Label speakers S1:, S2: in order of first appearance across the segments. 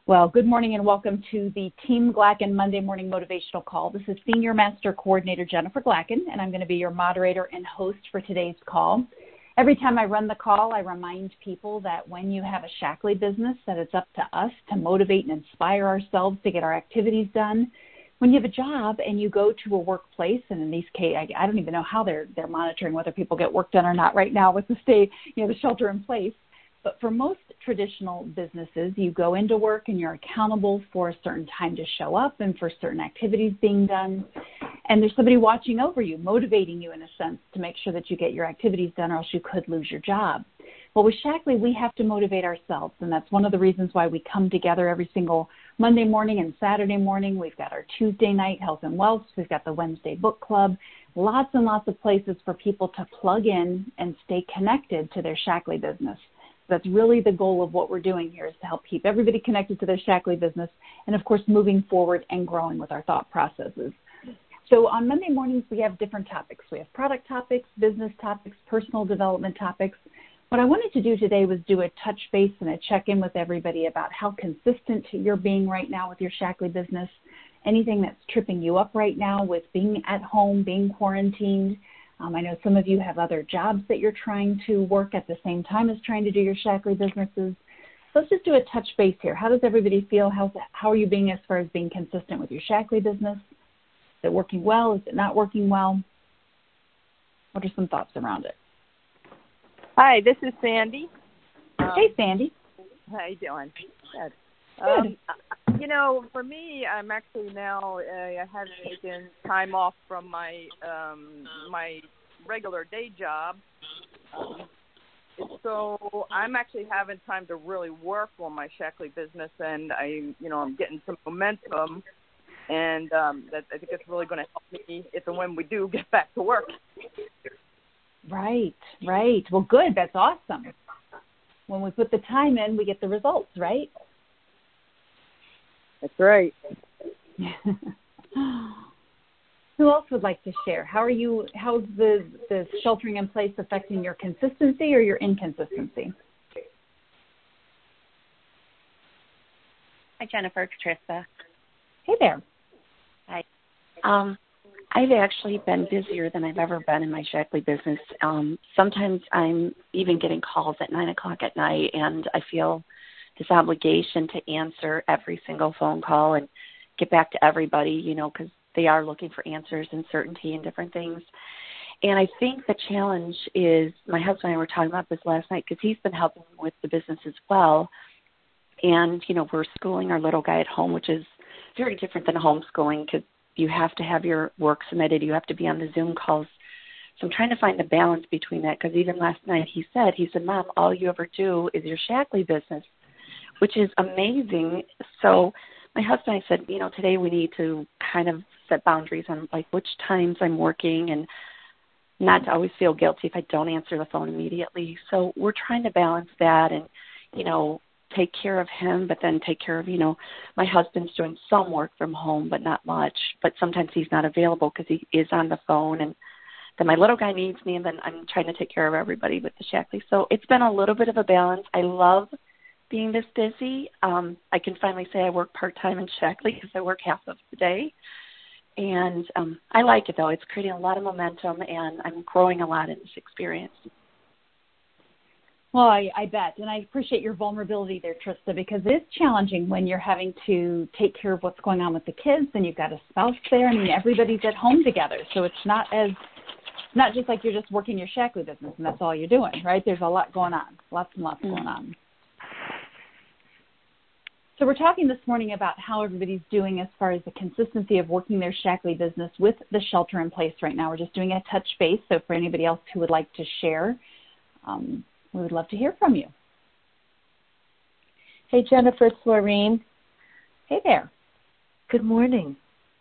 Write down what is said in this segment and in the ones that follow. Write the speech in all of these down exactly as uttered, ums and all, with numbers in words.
S1: Well, good morning and welcome to the Team Glacken Monday Morning Motivational Call. This is Senior Master Coordinator Jennifer Glacken, and I'm going to be your moderator and host for today's call. Every time I run the call, I remind people that when you have a Shaklee business, that it's up to us to motivate and inspire ourselves to get our activities done. When you have a job and you go to a workplace, and in these cases, I, I don't even know how they're they're monitoring whether people get work done or not right now with the state, you know, the shelter in place. But for most traditional businesses, you go into work and you're accountable for a certain time to show up and for certain activities being done. And there's somebody watching over you, motivating you in a sense to make sure that you get your activities done or else you could lose your job. Well, with Shaklee, we have to motivate ourselves, and that's one of the reasons why we come together every single Monday morning and Saturday morning. We've got our Tuesday night health and wealth. We've got the Wednesday book club. Lots and lots of places for people to plug in and stay connected to their Shaklee business. That's really the goal of what we're doing here, is to help keep everybody connected to their Shaklee business and, of course, moving forward and growing with our thought processes. So on Monday mornings, we have different topics. We have product topics, business topics, personal development topics. What I wanted to do today was do a touch base and a check-in with everybody about how consistent you're being right now with your Shaklee business, anything that's tripping you up right now with being at home, being quarantined. Um, I know some of you have other jobs that you're trying to work at the same time as trying to do your Shaklee businesses. So let's just do a touch base here. How does everybody feel? How's, how are you being as far as being consistent with your Shaklee business? Is it working well? Is it not working well? What are some thoughts around it?
S2: Hi, this is Sandy.
S1: Um, hey, Sandy.
S2: How you doing? Good.
S1: Good.
S2: Um, you know, for me, I'm actually now, uh, I have taken time off from my um, my regular day job. Um, so I'm actually having time to really work on my Shaklee business, and I, you know, I'm getting some momentum, and um, that I think it's really going to help me if and when we do get back to work.
S1: Right, right. Well, good. That's awesome. When we put the time in, we get the results, right?
S2: That's right.
S1: Who else would like to share? How are you, how's the, the sheltering in place affecting your consistency or your inconsistency?
S3: Hi, Jennifer. Trista.
S1: Hey there.
S3: Hi. Um, I've actually been busier than I've ever been in my Shaklee business. Um, sometimes I'm even getting calls at nine o'clock at night, and I feel this obligation to answer every single phone call and get back to everybody, you know, because they are looking for answers and certainty and different things. And I think the challenge is, my husband and I were talking about this last night, because he's been helping with the business as well. And, you know, we're schooling our little guy at home, which is very different than homeschooling, because you have to have your work submitted. You have to be on the Zoom calls. So I'm trying to find the balance between that, because even last night he said, he said, Mom, all you ever do is your Shaklee business, which is amazing. So my husband and I said, you know, today we need to kind of set boundaries on, like, which times I'm working and not to always feel guilty if I don't answer the phone immediately. So we're trying to balance that and, you know, take care of him, but then take care of, you know, my husband's doing some work from home, but not much. But sometimes he's not available because he is on the phone. And then my little guy needs me, and then I'm trying to take care of everybody with the Shaklee. So it's been a little bit of a balance. I love being this busy. Um, I can finally say I work part-time in Shaklee because I work half of the day. And um, I like it, though. It's creating a lot of momentum, and I'm growing a lot in this experience.
S1: Well, I, I bet, and I appreciate your vulnerability there, Trista, because it's challenging when you're having to take care of what's going on with the kids, and you've got a spouse there. I mean, everybody's at home together, so it's not as not just like you're just working your Shaklee business and that's all you're doing, right? There's a lot going on, lots and lots mm-hmm. going on. So we're talking this morning about how everybody's doing as far as the consistency of working their Shaklee business with the shelter in place right now. We're just doing a touch base, so for anybody else who would like to share, um, we would love to hear from you.
S4: Hey, Jennifer, it's Laureen.
S1: Hey there.
S4: Good morning.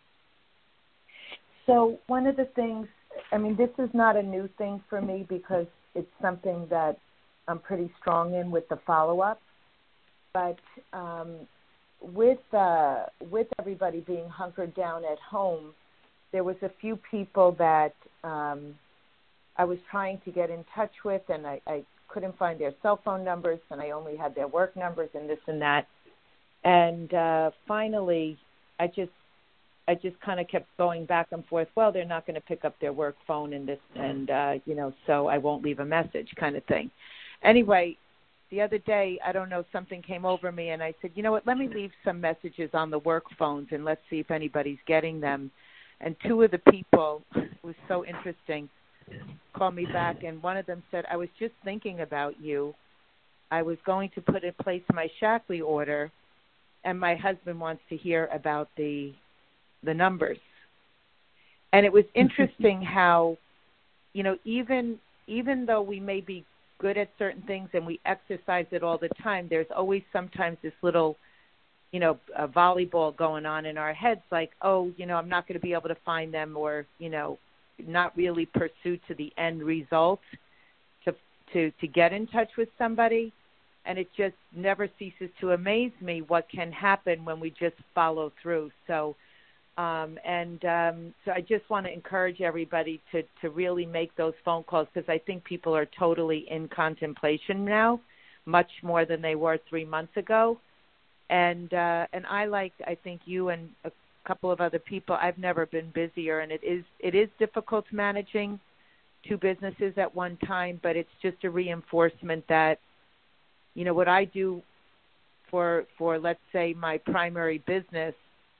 S4: So one of the things, I mean, this is not a new thing for me because it's something that I'm pretty strong in with the follow-up. But um, with uh, with everybody being hunkered down at home, there was a few people that um, I was trying to get in touch with, and I, I couldn't find their cell phone numbers, and I only had their work numbers and this and that. And uh, finally, I just I just kind of kept going back and forth. Well, they're not going to pick up their work phone and this, and uh, you know, so I won't leave a message, kind of thing. Anyway, the other day, I don't know, something came over me, and I said, you know what? Let me leave some messages on the work phones, and let's see if anybody's getting them. And two of the people, it was so interesting, called me back, and one of them said, I was just thinking about you. I was going to put in place my Shaklee order, and my husband wants to hear about the the numbers. And it was interesting how, you know, even even though we may be good at certain things and we exercise it all the time, there's always sometimes this little, you know, a volleyball going on in our heads, like, oh, you know, I'm not going to be able to find them, or, you know, not really pursue to the end result to to to get in touch with somebody. And it just never ceases to amaze me what can happen when we just follow through. So, um, and um, so I just want to encourage everybody to, to really make those phone calls, because I think people are totally in contemplation now, much more than they were three months ago. And uh, and I, like I think you and a couple of other people, I've never been busier, and it is it is difficult managing two businesses at one time, but it's just a reinforcement that, you know, what I do for, for, let's say, my primary business,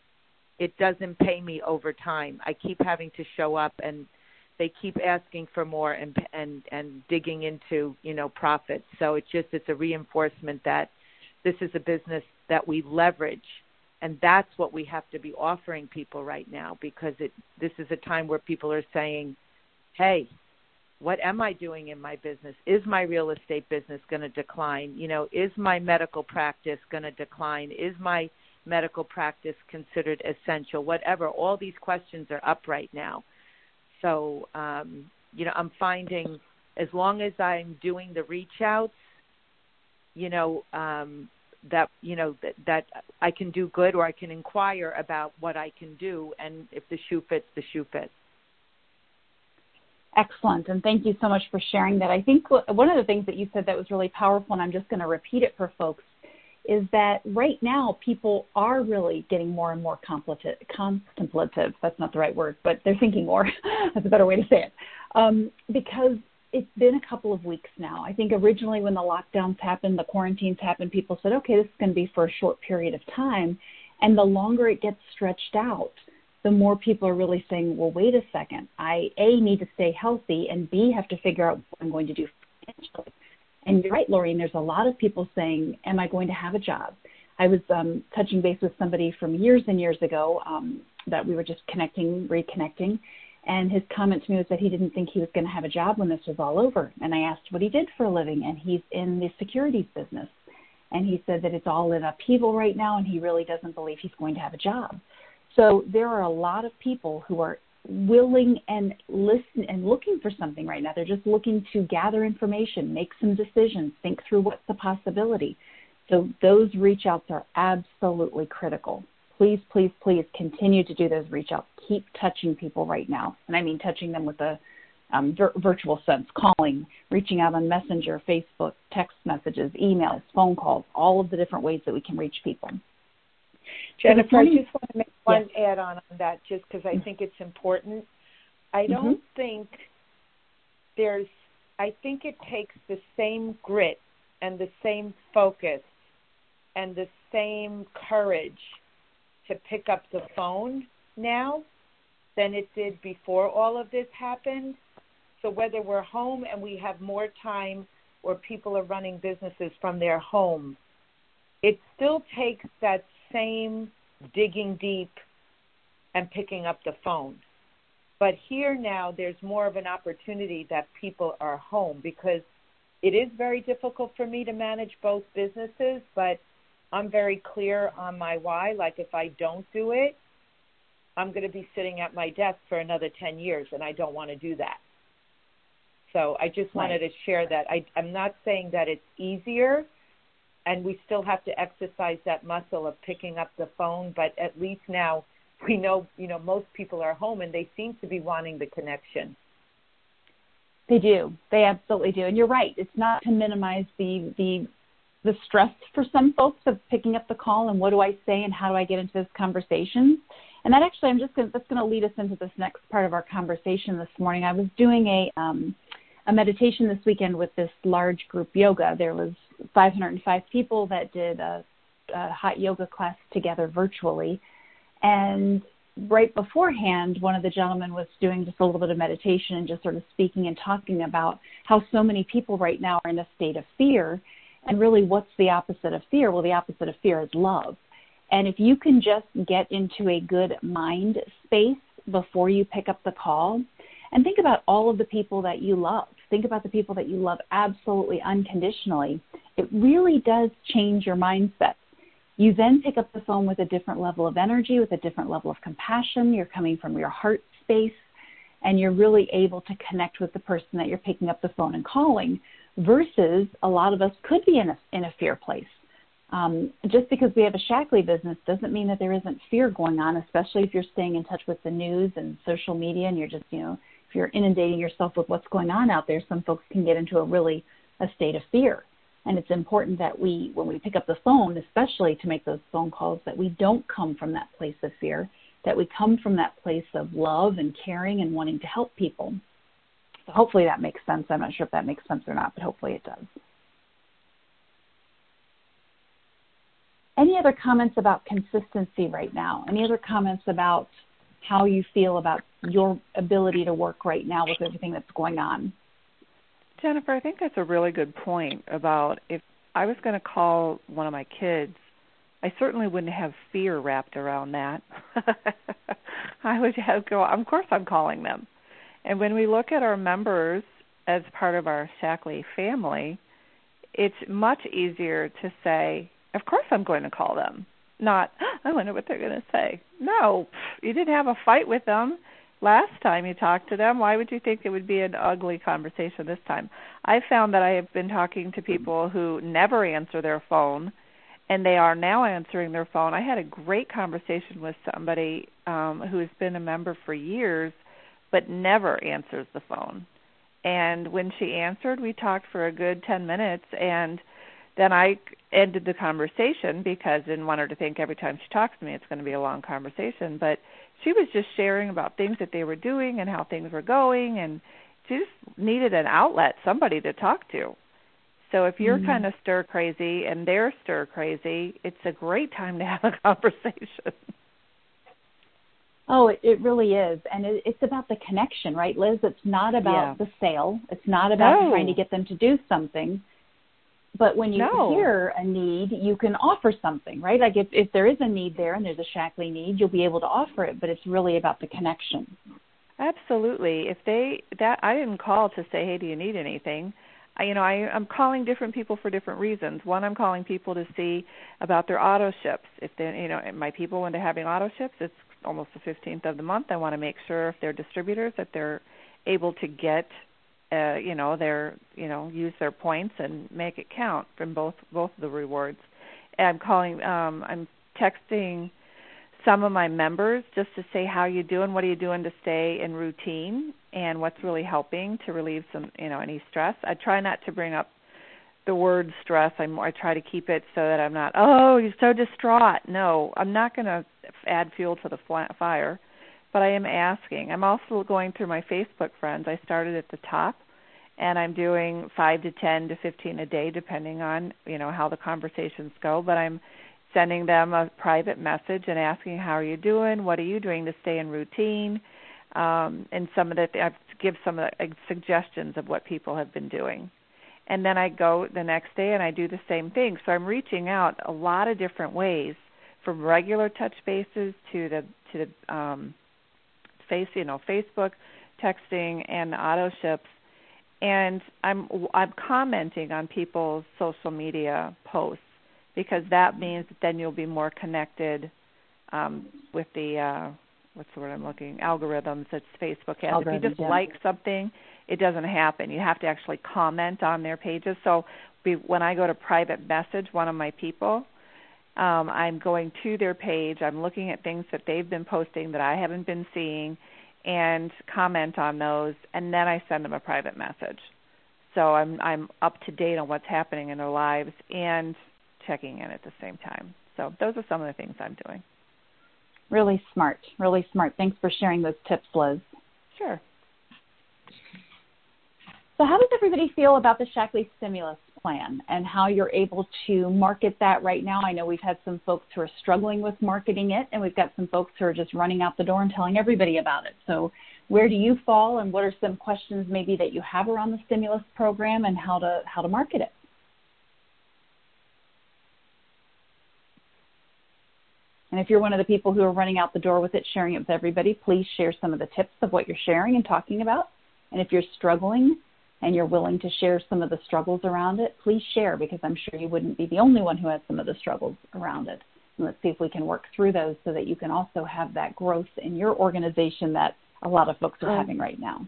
S4: it doesn't pay me over time. I keep having to show up, and they keep asking for more and and, and digging into, you know, profits. So it's just, it's a reinforcement that this is a business that we leverage, and that's what we have to be offering people right now, because it this is a time where people are saying, hey, what am I doing in my business? Is my real estate business going to decline? You know, is my medical practice going to decline? Is my medical practice considered essential? Whatever. All these questions are up right now. So, um, you know, I'm finding as long as I'm doing the reach outs, you know, um, that, you know, that, that I can do good, or I can inquire about what I can do. And if the shoe fits, the shoe fits.
S1: Excellent, and thank you so much for sharing that. I think one of the things that you said that was really powerful, and I'm just going to repeat it for folks, is that right now people are really getting more and more contemplative. That's not the right word, but they're thinking more. That's a better way to say it. Um, because it's been a couple of weeks now. I think originally when the lockdowns happened, the quarantines happened, people said, okay, this is going to be for a short period of time. And the longer it gets stretched out, the more people are really saying, well, wait a second. I, A, need to stay healthy, and B, have to figure out what I'm going to do financially. And you're right, Lorraine, there's a lot of people saying, am I going to have a job? I was um, touching base with somebody from years and years ago um, that we were just connecting, reconnecting, and his comment to me was that he didn't think he was going to have a job when this was all over. And I asked what he did for a living, and he's in the securities business. And he said that it's all in upheaval right now, and he really doesn't believe he's going to have a job. So there are a lot of people who are willing and listen and looking for something right now. They're just looking to gather information, make some decisions, think through what's the possibility. So those reach outs are absolutely critical. Please, please, please continue to do those reach outs. Keep touching people right now. And I mean touching them with a um, vir- virtual sense, calling, reaching out on Messenger, Facebook, text messages, emails, phone calls, all of the different ways that we can reach people.
S4: Jennifer, I just want to make one yes. add-on on that, just because I think it's important. I don't mm-hmm. think there's, I think it takes the same grit and the same focus and the same courage to pick up the phone now than it did before all of this happened. So whether we're home and we have more time, or people are running businesses from their home, it still takes that same digging deep and picking up the phone. But here now there's more of an opportunity that people are home, because it is very difficult for me to manage both businesses, but I'm very clear on my why. Like, if I don't do it, I'm going to be sitting at my desk for another ten years, and I don't want to do that. So I just wanted right. to share that. I, I'm not saying that it's easier, and we still have to exercise that muscle of picking up the phone, but at least now we know, you know, most people are home, and they seem to be wanting the connection.
S1: They do. They absolutely do. And you're right. It's not to minimize the the the stress for some folks of picking up the call and what do I say and how do I get into this conversation. And that actually, I'm just going that's going to lead us into this next part of our conversation this morning. I was doing a um, a meditation this weekend with this large group yoga. There was five hundred five people that did a, a hot yoga class together virtually. And right beforehand, one of the gentlemen was doing just a little bit of meditation and just sort of speaking and talking about how so many people right now are in a state of fear. And really, what's the opposite of fear? Well, the opposite of fear is love. And if you can just get into a good mind space before you pick up the call, and think about all of the people that you love. Think about the people that you love absolutely unconditionally. It really does change your mindset. You then pick up the phone with a different level of energy, with a different level of compassion. You're coming from your heart space, and you're really able to connect with the person that you're picking up the phone and calling, versus a lot of us could be in a, in a fear place. Um, just because we have a Shaklee business doesn't mean that there isn't fear going on, especially if you're staying in touch with the news and social media and you're just, you know, if you're inundating yourself with what's going on out there, some folks can get into a really a state of fear. And it's important that we, when we pick up the phone, especially to make those phone calls, that we don't come from that place of fear, that we come from that place of love and caring and wanting to help people. So hopefully that makes sense. I'm not sure if that makes sense or not, but hopefully it does. Any other comments about consistency right now? Any other comments about how you feel about your ability to work right now with everything that's going on?
S5: Jennifer, I think that's a really good point about if I was going to call one of my kids, I certainly wouldn't have fear wrapped around that. I would have go, of course I'm calling them. And when we look at our members as part of our Shaklee family, it's much easier to say, of course I'm going to call them. Not, I wonder what they're going to say. No, you didn't have a fight with them last time you talked to them. Why would you think it would be an ugly conversation this time? I found that I have been talking to people who never answer their phone, and they are now answering their phone. I had a great conversation with somebody um, who has been a member for years but never answers the phone. And when she answered, we talked for a good ten minutes, and then I ended the conversation because I didn't want her to think every time she talks to me it's going to be a long conversation. But she was just sharing about things that they were doing and how things were going, and she just needed an outlet, somebody to talk to. So if you're mm-hmm. kind of stir crazy and they're stir crazy, it's a great time to have a conversation.
S1: Oh, it, it really is. And it, it's about the connection, right, Liz? It's not about yeah. the sale. It's not about no. trying to get them to do something. But when you
S5: no.
S1: hear a need, you can offer something, right? Like if, if there is a need there and there's a Shaklee need, you'll be able to offer it, but it's really about the connection.
S5: Absolutely. If they that I didn't call to say, hey, do you need anything? I, you know, I, I'm calling different people for different reasons. One, I'm calling people to see about their auto ships. If they, you know, my people, when they're having auto ships, it's almost the fifteenth of the month. I want to make sure if they're distributors that they're able to get Uh, you know, their, you know, use their points and make it count from both both of the rewards. And I'm calling, um, I'm texting some of my members just to say how you doing, what are you doing to stay in routine, and what's really helping to relieve some, you know, any stress. I try not to bring up the word stress. I'm, I try to keep it so that I'm not, oh, you're so distraught. No, I'm not going to add fuel to the fire. But I am asking. I'm also going through my Facebook friends. I started at the top, and I'm doing five to ten to fifteen a day, depending on, you know, how the conversations go. But I'm sending them a private message and asking, how are you doing? What are you doing to stay in routine? Um, and some of the, I give some of the suggestions of what people have been doing. And then I go the next day and I do the same thing. So I'm reaching out a lot of different ways, from regular touch bases to the to the um, face, you know, Facebook, texting, and auto ships, and I'm I'm commenting on people's social media posts, because that means that then you'll be more connected um, with the uh, what's the word I'm looking algorithms that Facebook has. Algorithms, if you just yeah. like something, it doesn't happen. You have to actually comment on their pages. So be, when I go to private message one of my people, Um, I'm going to their page. I'm looking at things that they've been posting that I haven't been seeing, and comment on those, and then I send them a private message. So I'm I'm up to date on what's happening in their lives and checking in at the same time. So those are some of the things I'm doing.
S1: Really smart, really smart. Thanks for sharing those tips, Liz.
S5: Sure.
S1: So how does everybody feel about the Shaklee Stimulus Plan and how you're able to market that right now? I know we've had some folks who are struggling with marketing it, and we've got some folks who are just running out the door and telling everybody about it. So where do you fall, and what are some questions maybe that you have around the stimulus program and how to how to market it? And if you're one of the people who are running out the door with it, sharing it with everybody, please share some of the tips of what you're sharing and talking about. And if you're struggling and you're willing to share some of the struggles around it, please share, because I'm sure you wouldn't be the only one who has some of the struggles around it. And let's see if we can work through those so that you can also have that growth in your organization that a lot of folks are having right now.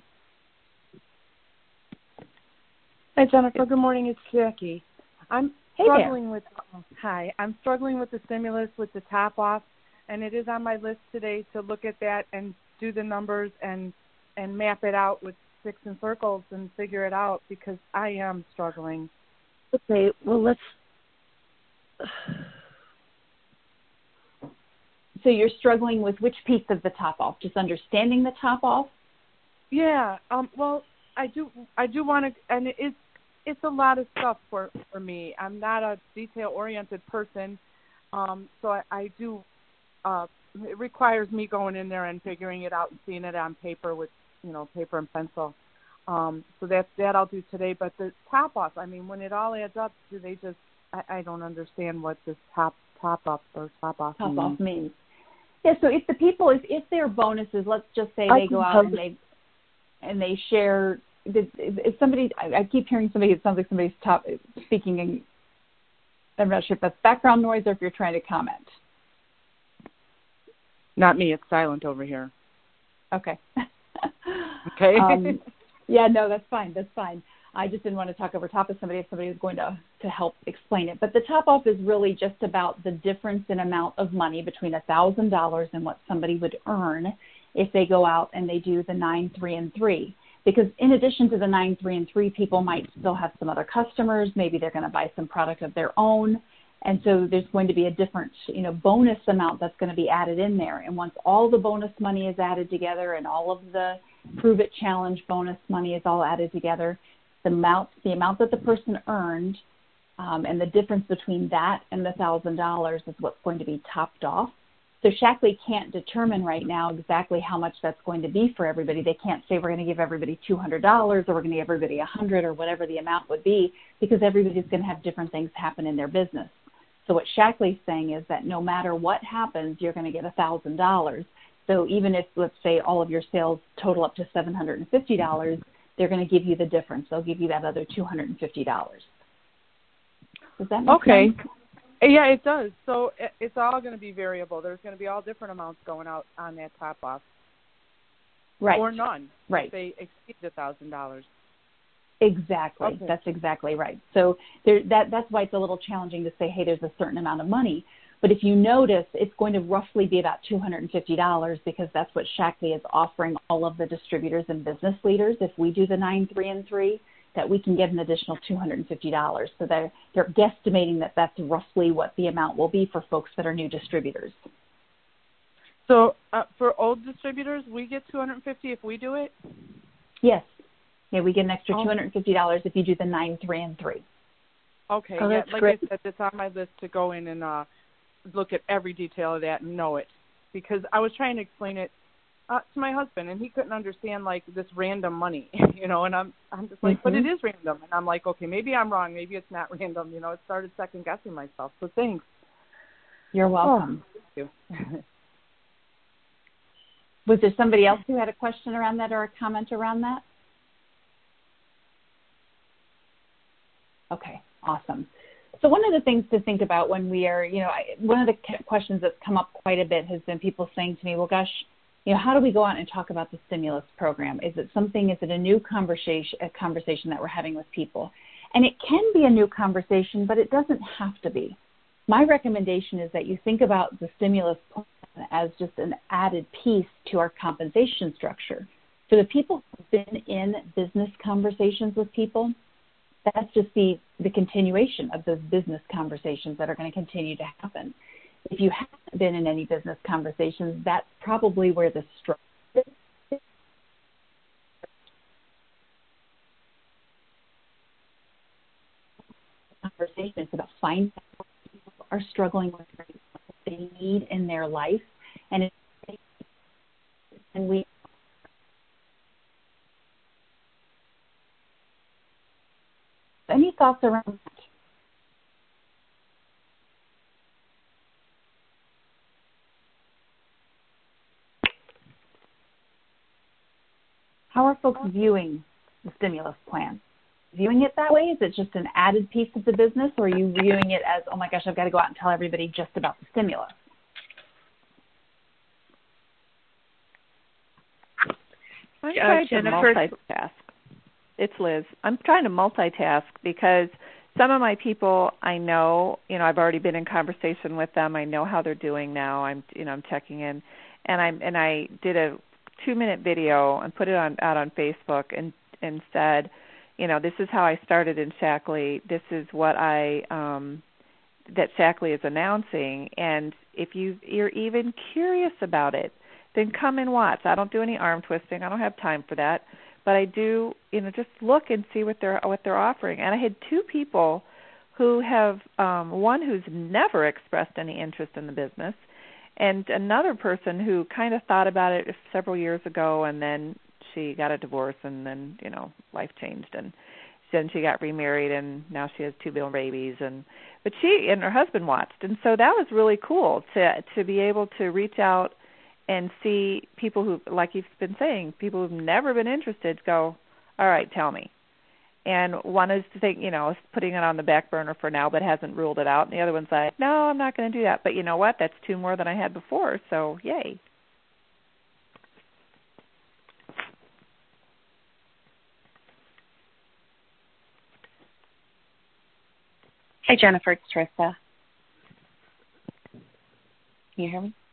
S6: Hi, Jennifer. Good morning. It's Jackie. I'm
S1: hey
S6: struggling
S1: there.
S6: with hi. I'm struggling with the stimulus with the top off, and it is on my list today to look at that and do the numbers and and map it out with sticks and circles and figure it out, because I am struggling.
S3: Okay. Well, let's.
S1: So you're struggling with which piece of the top off? Just understanding the top off?
S6: Yeah. Um. Well, I do. I do want to, and it's it's a lot of stuff for for me. I'm not a detail-oriented person, um. So I, I do. Uh, it requires me going in there and figuring it out and seeing it on paper with, you know, paper and pencil. Um. So that that I'll do today. But the top off. I mean, when it all adds up, do they just? I, I don't understand what this top top up or top off
S1: top
S6: means.
S1: off means. Yeah, so if the people, if, if their bonuses, let's just say
S3: I
S1: they go out and they and they share, if somebody, I, I keep hearing somebody, it sounds like somebody's top, speaking, in, I'm not sure if that's background noise or if you're trying to comment.
S6: Not me, it's silent over here.
S1: Okay.
S6: Okay.
S1: um, yeah, no, that's fine, that's fine. I just didn't want to talk over top of somebody if somebody was going to, to help explain it. But the top off is really just about the difference in amount of money between one thousand dollars and what somebody would earn if they go out and they do the nine, three, and three. Because in addition to the nine, three, and three, people might still have some other customers. Maybe they're going to buy some product of their own. And so there's going to be a different, you know, bonus amount that's going to be added in there. And once all the bonus money is added together and all of the Prove It Challenge bonus money is all added together, the amount, the amount that the person earned um, and the difference between that and the one thousand dollars is what's going to be topped off. So Shaklee can't determine right now exactly how much that's going to be for everybody. They can't say we're going to give everybody two hundred dollars or we're going to give everybody one hundred dollars or whatever the amount would be, because everybody's going to have different things happen in their business. So what Shaklee's saying is that no matter what happens, you're going to get one thousand dollars. So even if, let's say, all of your sales total up to seven hundred fifty dollars, they're going to give you the difference. They'll give you that other two hundred fifty dollars. Does that make
S6: okay.
S1: sense?
S6: Yeah, it does. So it's all going to be variable. There's going to be all different amounts going out on that top off.
S1: Right.
S6: Or none.
S1: Right.
S6: If they exceed the one thousand dollars.
S1: Exactly.
S6: Okay.
S1: That's exactly right. So there, that that's why it's a little challenging to say, hey, there's a certain amount of money. But if you notice, it's going to roughly be about two hundred fifty dollars, because that's what Shaklee is offering all of the distributors and business leaders. If we do the nine, three, and three, that we can get an additional two hundred fifty dollars. So they're, they're guesstimating that that's roughly what the amount will be for folks that are new distributors.
S6: So uh, for old distributors, we get two hundred fifty dollars if we do it?
S1: Yes. Yeah, we get an extra
S6: oh.
S1: two hundred fifty dollars if you do the nine, three, and three.
S6: Okay.
S3: Oh,
S6: yeah,
S3: that's
S6: like
S3: great.
S6: I said, it's on my list to go in and uh, look at every detail of that and know it, because I was trying to explain it uh, to my husband, and he couldn't understand like this random money, you know. And I'm I'm just like, mm-hmm. but it is random, and I'm like, okay, maybe I'm wrong, maybe it's not random, you know. It started second guessing myself. So thanks.
S1: You're welcome.
S6: Oh, thank you.
S1: Was there somebody else who had a question around that or a comment around that? Okay, awesome. So one of the things to think about when we are, you know, I, one of the questions that's come up quite a bit has been people saying to me, well, gosh, you know, how do we go out and talk about the stimulus program? Is it something, is it a new conversation, a conversation that we're having with people? And it can be a new conversation, but it doesn't have to be. My recommendation is that you think about the stimulus plan as just an added piece to our compensation structure. For the people who've been in business conversations with people, That's just the, the continuation of those business conversations that are going to continue to happen. If you haven't been in any business conversations, that's probably where the struggle is. Conversations about finding out what people are struggling with, what they need in their life, and it, and we. Any thoughts around that? How are folks viewing the stimulus plan? Viewing it that way? Is it just an added piece of the business, or are you viewing it as, oh my gosh, I've got to go out and tell everybody just about the stimulus?
S5: I'm trying to multitask. It's Liz. I'm trying to multitask because some of my people I know, you know, I've already been in conversation with them. I know how they're doing now. I'm, you know, I'm checking in, and I'm and I did a two-minute video and put it on out on Facebook and and said, you know, this is how I started in Shaklee. This is what I um, that Shaklee is announcing, and if you you're even curious about it, then come and watch. I don't do any arm twisting. I don't have time for that. But I do, you know, just look and see what they're what they're offering. And I had two people who have um, one who's never expressed any interest in the business, and another person who kind of thought about it several years ago, and then she got a divorce, and then, you know, life changed, and then she got remarried, and now she has two little babies, and but she and her husband watched, and so that was really cool to to be able to reach out and see people who, like you've been saying, people who've never been interested go, all right, tell me. And one is to think, you know, is putting it on the back burner for now but hasn't ruled it out. And the other one's like, no, I'm not going to do that. But you know what? That's two more than I had before, so yay.
S3: Hi, Jennifer. It's Trista. Can you hear me?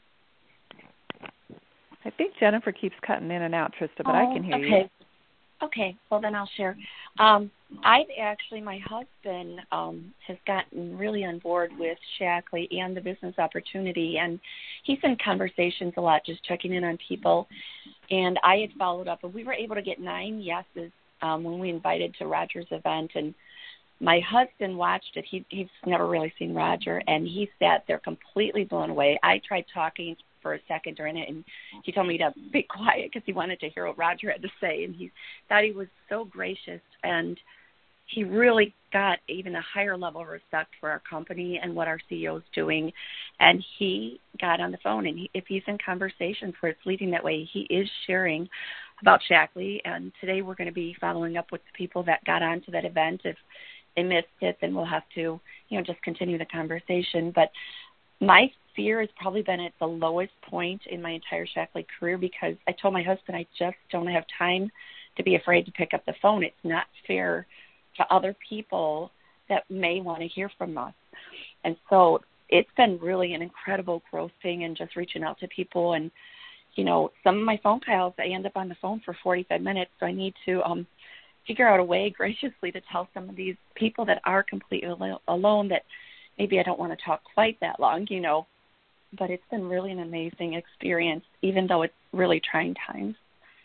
S5: I think Jennifer keeps cutting in and out, Trista, but oh, I can hear
S3: okay.
S5: you.
S3: Okay. Well, then I'll share. Um, I've actually, my husband um, has gotten really on board with Shaklee and the business opportunity, and he's in conversations a lot, just checking in on people. And I had followed up, and we were able to get nine yeses um, when we invited to Roger's event. And my husband watched it. He, he's never really seen Roger, and he sat there completely blown away. I tried talking for a second during it, and he told me to be quiet because he wanted to hear what Roger had to say, and he thought he was so gracious, and he really got even a higher level of respect for our company and what our C E O is doing, and he got on the phone, and he, if he's in conversations where it's leading that way, he is sharing about Shaklee, and today we're going to be following up with the people that got onto that event. If they missed it, then we'll have to, you know, just continue the conversation. But my fear has probably been at the lowest point in my entire Shaklee career because I told my husband I just don't have time to be afraid to pick up the phone. It's not fair to other people that may want to hear from us. And so it's been really an incredible growth thing and just reaching out to people. And, you know, some of my phone calls, I end up on the phone for forty-five minutes, so I need to um, figure out a way graciously to tell some of these people that are completely alone that maybe I don't want to talk quite that long, you know, but it's been really an amazing experience, even though it's really trying times.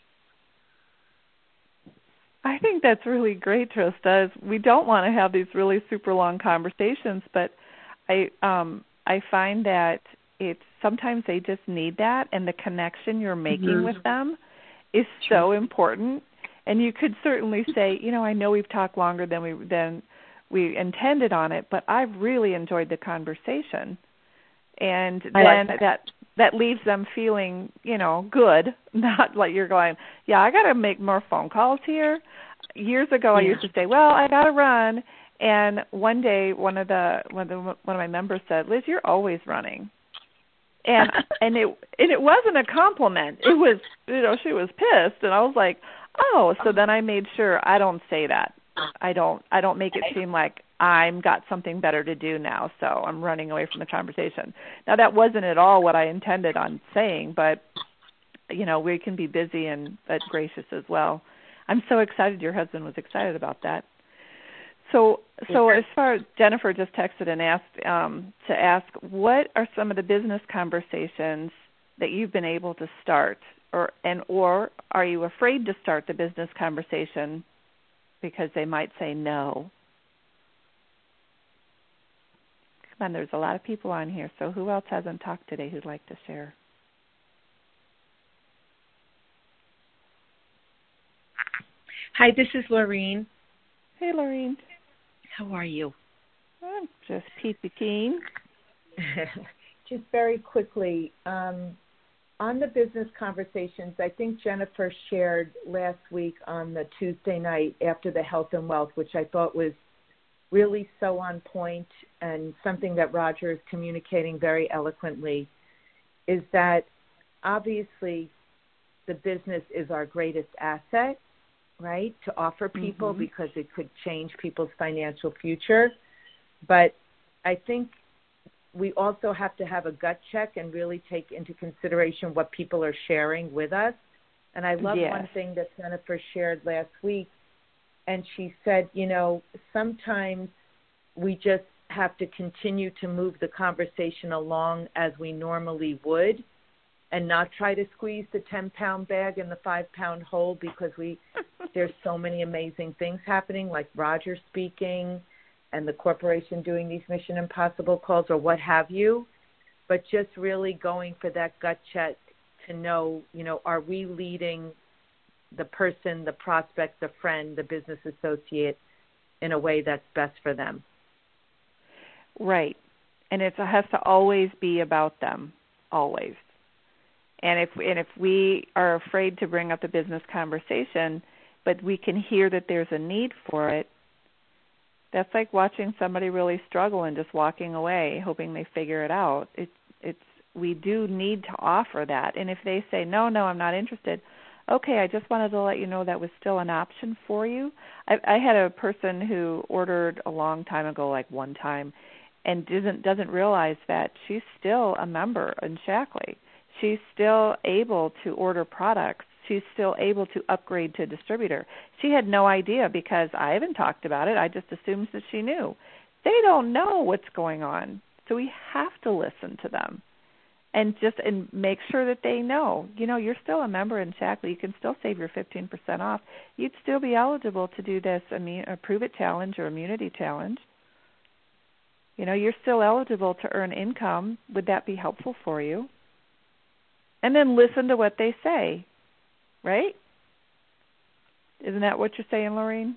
S5: I think that's really great, Trista. We don't want to have these really super long conversations, but I um, I find that it's sometimes they just need that, and the connection you're making mm-hmm. with them is so important. And you could certainly say, you know, I know we've talked longer than we than we intended on it, but I've really enjoyed the conversation. And then like that. that that leaves them feeling, you know, good, not like you're going, yeah, I got to make more phone calls here. Years ago, yeah. I used to say, well, I got to run. And one day, one of the one of the, one of my members said, Liz, you're always running. And and it and it wasn't a compliment. It was, you know, she was pissed, and I was like, oh. So then I made sure I don't say that. I don't I don't make it seem like I'm got something better to do now, so I'm running away from the conversation. Now, that wasn't at all what I intended on saying, but, you know, we can be busy and but gracious as well. I'm so excited your husband was excited about that. So, so as far as Jennifer just texted and asked um, to ask, what are some of the business conversations that you've been able to start, or and or are you afraid to start the business conversation because they might say no? Come on, there's a lot of people on here. So who else hasn't talked today who'd like to share?
S7: Hi, this is Laureen.
S5: Hey, Laureen.
S7: How are you?
S5: I'm just peachy keen.
S4: Just very quickly, um, on the business conversations, I think Jennifer shared last week on the Tuesday night after the health and wealth, which I thought was really so on point and something that Roger is communicating very eloquently, is that obviously the business is our greatest asset, right, to offer people mm-hmm. because it could change people's financial future. But I think we also have to have a gut check and really take into consideration what people are sharing with us. And I love yes. one thing that Jennifer shared last week, and she said, you know, sometimes we just have to continue to move the conversation along as we normally would, and not try to squeeze the ten-pound bag in the five-pound hole, because we there's so many amazing things happening, like Roger speaking and the corporation doing these Mission Impossible calls or what have you, but just really going for that gut check to know, you know, are we leading the person, the prospect, the friend, the business associate in a way that's best for them.
S5: Right. And it has to always be about them, always. And if and if we are afraid to bring up the business conversation, but we can hear that there's a need for it, that's like watching somebody really struggle and just walking away, hoping they figure it out. It's it's we do need to offer that. And if they say, no, no, I'm not interested, okay, I just wanted to let you know that was still an option for you. I, I had a person who ordered a long time ago, like one time, and doesn't doesn't realize that she's still a member in Shaklee. She's still able to order products. She's still able to upgrade to a distributor. She had no idea because I haven't talked about it. I just assumed that she knew. They don't know what's going on, so we have to listen to them and just and make sure that they know. You know, you're still a member in Shaklee. You can still save your fifteen percent off. You'd still be eligible to do this immu- Prove It Challenge or Immunity Challenge. You know, you're still eligible to earn income. Would that be helpful for you? And then listen to what they say, right? Isn't that what you're saying, Laureen?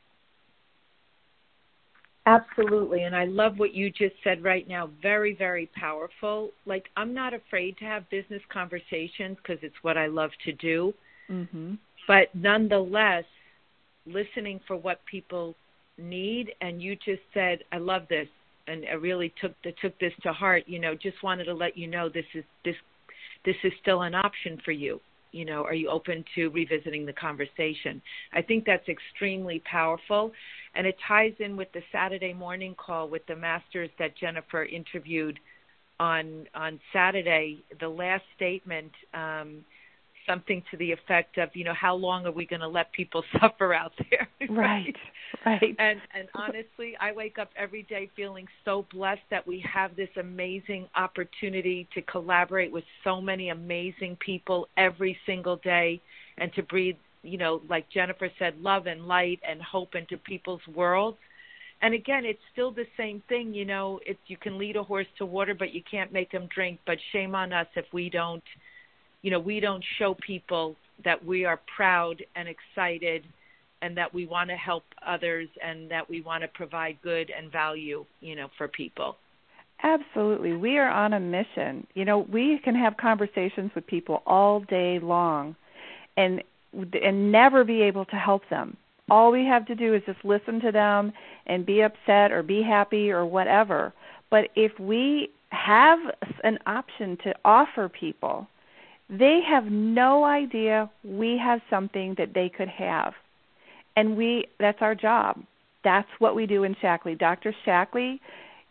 S7: Absolutely, and I love what you just said right now. Very, very powerful. Like, I'm not afraid to have business conversations because it's what I love to do.
S5: Mm-hmm.
S7: But nonetheless, listening for what people need, and you just said, I love this, and I really took the, took this to heart. You know, just wanted to let you know this is this. This is still an option for you. You know, are you open to revisiting the conversation? I think that's extremely powerful, and it ties in with the Saturday morning call with the masters that Jennifer interviewed on on Saturday. The last statement, um, something to the effect of, you know, how long are we going to let people suffer out there?
S5: Right, right.
S7: And and honestly, I wake up every day feeling so blessed that we have this amazing opportunity to collaborate with so many amazing people every single day, and to breathe, you know, like Jennifer said, love and light and hope into people's worlds. And again, it's still the same thing, you know, it's you can lead a horse to water, but you can't make him drink. But shame on us if we don't, you know, we don't show people that we are proud and excited and that we want to help others and that we want to provide good and value, you know, for people.
S5: Absolutely. We are on a mission. You know, we can have conversations with people all day long and and never be able to help them. All we have to do is just listen to them and be upset or be happy or whatever. But if we have an option to offer people, they have no idea we have something that they could have. And we that's our job. That's what we do in Shaklee. Doctor Shaklee,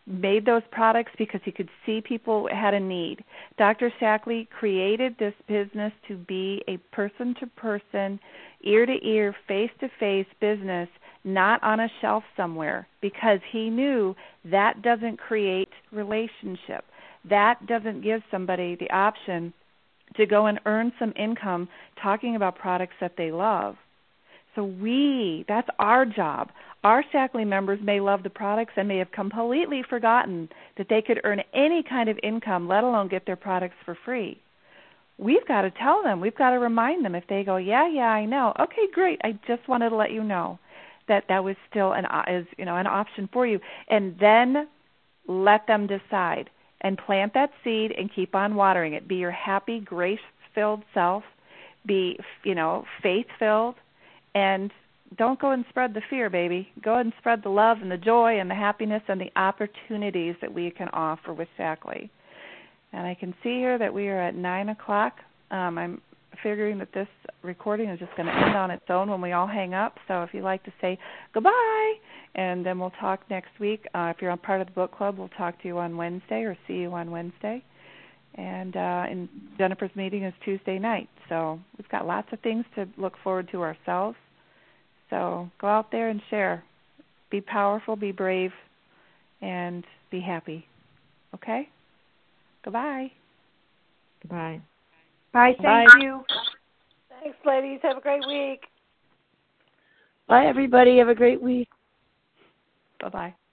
S5: made those products because he could see people had a need. Doctor Shackley created this business to be a person-to-person, ear-to-ear, face-to-face business, not on a shelf somewhere, because he knew that doesn't create relationship. That doesn't give somebody the option to go and earn some income talking about products that they love. So we, that's our job. Our Shackley members may love the products and may have completely forgotten that they could earn any kind of income, let alone get their products for free. We've got to tell them. We've got to remind them. If they go, yeah, yeah, I know. Okay, great. I just wanted to let you know that that was still an is you know an option for you, and then let them decide and plant that seed and keep on watering it. Be your happy, grace-filled self. Be you know faith-filled. And don't go and spread the fear, baby. Go and spread the love and the joy and the happiness and the opportunities that we can offer with Shackley. And I can see here that we are at nine o'clock. Um, I'm figuring that this recording is just going to end on its own when we all hang up. So if you'd like to say goodbye, and then we'll talk next week. Uh, if you're on part of the book club, we'll talk to you on Wednesday or see you on Wednesday. And, uh, and Jennifer's meeting is Tuesday night. So we've got lots of things to look forward to ourselves. So go out there and share. Be powerful, be brave, and be happy. Okay? Goodbye.
S7: Goodbye.
S6: Bye. Thank
S7: Bye.
S6: you.
S8: Thanks, ladies. Have a great week.
S3: Bye, everybody. Have a great week.
S5: Bye-bye.